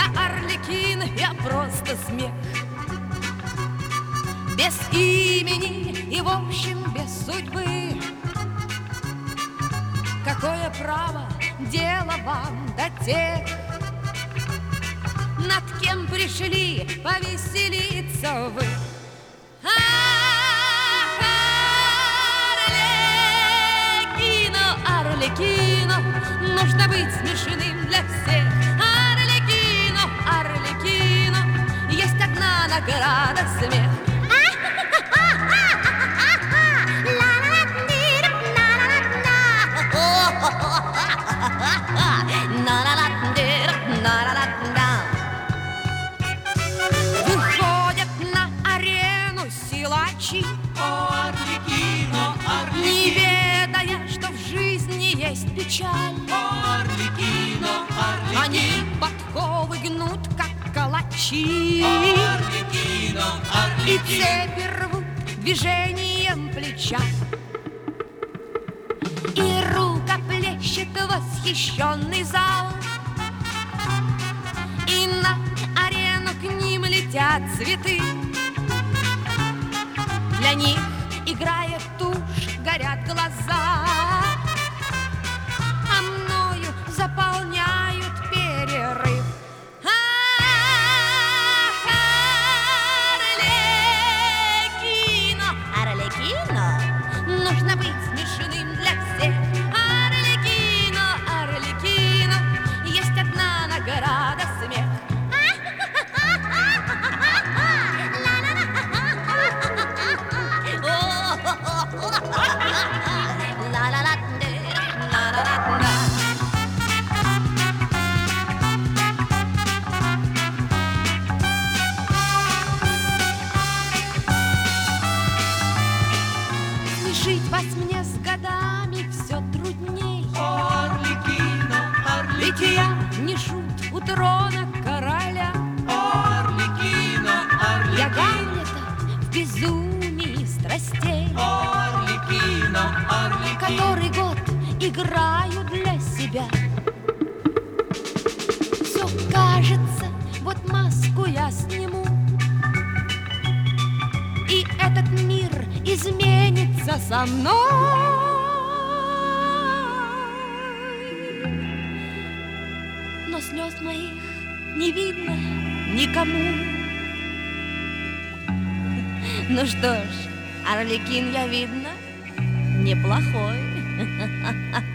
Я Арлекин, я просто смех. Без имени и, в общем, без судьбы. Какое право дело вам до тех, над кем пришли повеселиться вы? Арлекино, Арлекино, нужно быть смешным для всех. Арлекино, Арлекино, есть одна награда — смех. Выходят на арену силачи, Арлекино, не Арлекино, ведая, что в жизни есть печаль. Арлекино, Они Арлекино, подковы гнут, как калачи, Арлекино, и Арлекино. цепи рвут движением плеча. И рукоплещет восхищенный зал, и на арену к ним летят цветы. Для них играет тушь, горят глаза, а мною заполняют перерыв. Арлекино, Арлекино, нужно быть смешным для всех. Арлекино, Арлекино, есть одна награда — смех. Смешить вас мне с годами все трудней, Арлекино, ведь Арлекино, я не шут у трона короля. Арлекино, Я Арлекино, Гамлета в безумии страстей, Арлекино, Арлекино. который год играю для себя. Все кажется, вот маску я сниму, и этот мир изменится со мной. Но слез моих не видно никому. Ну что ж, Арлекин, я, видно, неплохой.